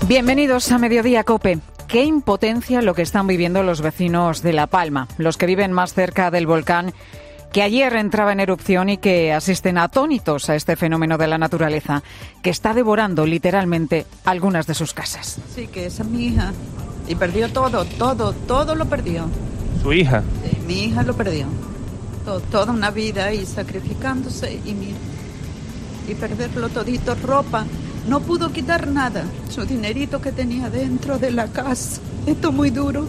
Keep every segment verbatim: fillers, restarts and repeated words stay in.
Bienvenidos a Mediodía COPE. Qué impotencia lo que están viviendo los vecinos de La Palma, los que viven más cerca del volcán, que ayer entraba en erupción y que asisten atónitos a este fenómeno de la naturaleza, que está devorando literalmente algunas de sus casas. Sí, que esa es mi hija. Y perdió todo, todo, todo lo perdió. ¿Su hija? Sí, mi hija lo perdió. Todo, toda una vida ahí sacrificándose y, mi, y perderlo todito, ropa. No pudo quitar nada, su dinerito que tenía dentro de la casa. Esto es muy duro.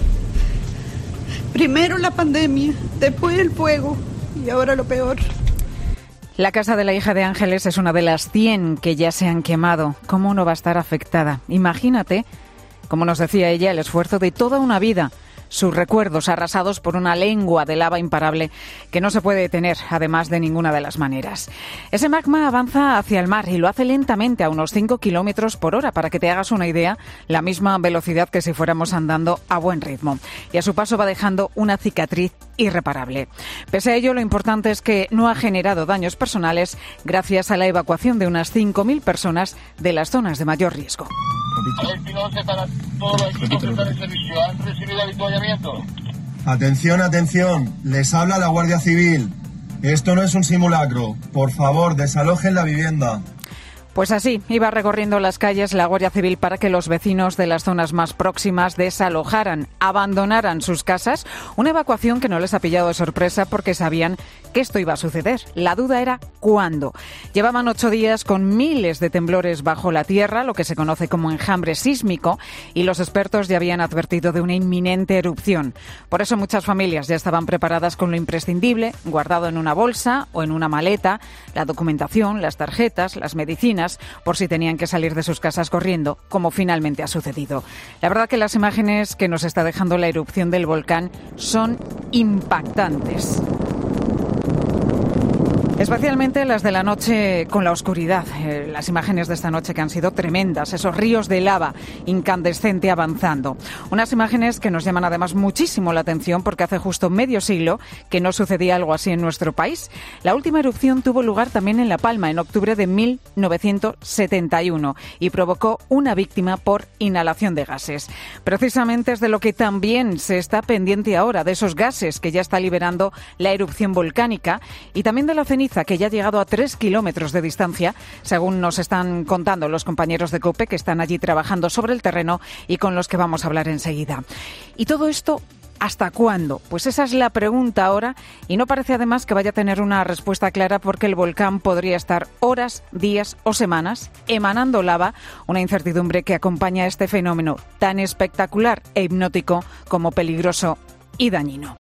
Primero la pandemia, después el fuego y ahora lo peor. La casa de la hija de Ángeles es una de las cien que ya se han quemado. ¿Cómo no va a estar afectada? Imagínate, como nos decía ella, el esfuerzo de toda una vida. Sus recuerdos arrasados por una lengua de lava imparable que no se puede detener, además de ninguna de las maneras. Ese magma avanza hacia el mar y lo hace lentamente a unos cinco kilómetros por hora, para que te hagas una idea, la misma velocidad que si fuéramos andando a buen ritmo. Y a su paso va dejando una cicatriz irreparable. Pese a ello, lo importante es que no ha generado daños personales gracias a la evacuación de unas cinco mil personas de las zonas de mayor riesgo. Para todos los equipos que están en servicio, ¿han recibido avituallamiento? Atención, atención, les habla la Guardia Civil. Esto no es un simulacro. Por favor, desalojen la vivienda. Pues así, iba recorriendo las calles la Guardia Civil para que los vecinos de las zonas más próximas desalojaran, abandonaran sus casas. Una evacuación que no les ha pillado de sorpresa porque sabían que esto iba a suceder. La duda era cuándo. Llevaban ocho días con miles de temblores bajo la tierra, lo que se conoce como enjambre sísmico, y los expertos ya habían advertido de una inminente erupción. Por eso muchas familias ya estaban preparadas con lo imprescindible, guardado en una bolsa o en una maleta, la documentación, las tarjetas, las medicinas, por si tenían que salir de sus casas corriendo, como finalmente ha sucedido. La verdad que las imágenes que nos está dejando la erupción del volcán son impactantes. Especialmente las de la noche con la oscuridad. Eh, las imágenes de esta noche que han sido tremendas. Esos ríos de lava incandescente avanzando. Unas imágenes que nos llaman además muchísimo la atención porque hace justo medio siglo que no sucedía algo así en nuestro país. La última erupción tuvo lugar también en La Palma en octubre de mil novecientos setenta y uno y provocó una víctima por inhalación de gases. Precisamente es de lo que también se está pendiente ahora, de esos gases que ya está liberando la erupción volcánica y también de la ceniza que ya ha llegado a tres kilómetros de distancia, según nos están contando los compañeros de COPE que están allí trabajando sobre el terreno y con los que vamos a hablar enseguida. Y todo esto, ¿hasta cuándo? Pues esa es la pregunta ahora y no parece además que vaya a tener una respuesta clara porque el volcán podría estar horas, días o semanas emanando lava, una incertidumbre que acompaña a este fenómeno tan espectacular e hipnótico como peligroso y dañino.